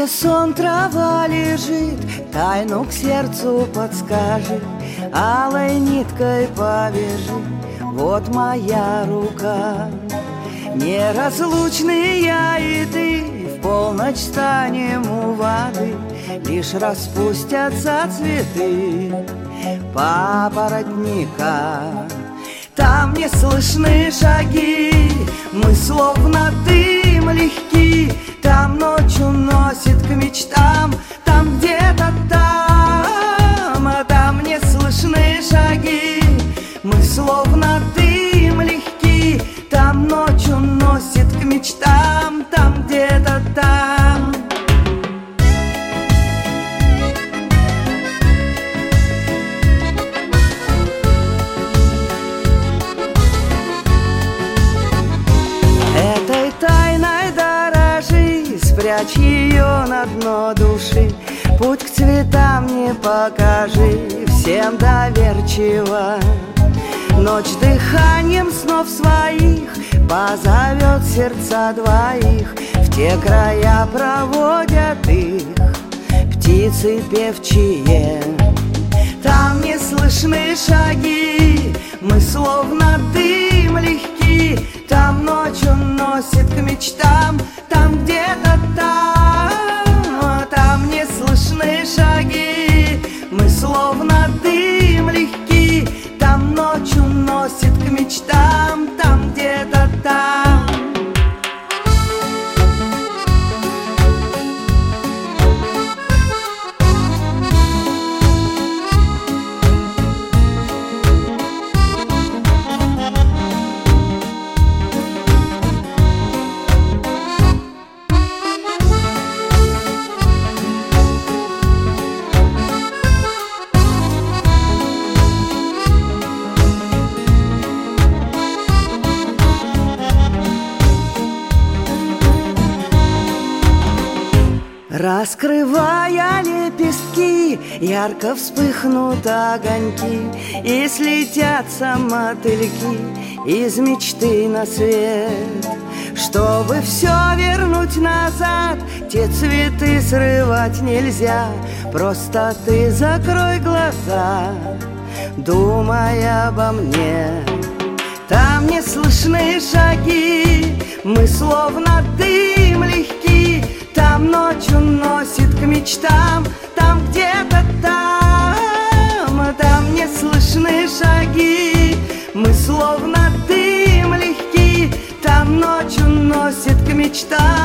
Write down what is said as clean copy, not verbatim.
где сон трава лежит, тайну к сердцу подскажет, алой ниткой повяжи, вот моя рука. Неразлучны я и ты, в полночь станем у воды, лишь распустятся цветы папоротника. Там не слышны шаги, мы словно дым легки, там ночь уносит к мечтам, там где-то там, а там не слышны шаги, мы словно дым легки, там ночь уносит к мечтам, там где-то там. Этой тайной дорожи, спрячь ее на дно души, путь к цветам не покажи, всем доверчиво. Ночь дыханием снов своих позовет сердца двоих, в те края проводят их птицы певчие. Там не слышны шаги, мы словно дым легки, там ночь уносит к мечтам, там где-то там, там не слышны шаги, мы словно дым легки, там ночь уносит к мечтам, там где-то там. Раскрывая лепестки, ярко вспыхнут огоньки, и слетятся мотыльки из мечты на свет. Чтобы все вернуть назад, те цветы срывать нельзя, просто ты закрой глаза, думай обо мне. Там не слышны шаги, мы словно дым легки, там ночь уносит к мечтам, там где-то там, там не слышны шаги, мы словно дым легки, там ночь уносит к мечтам.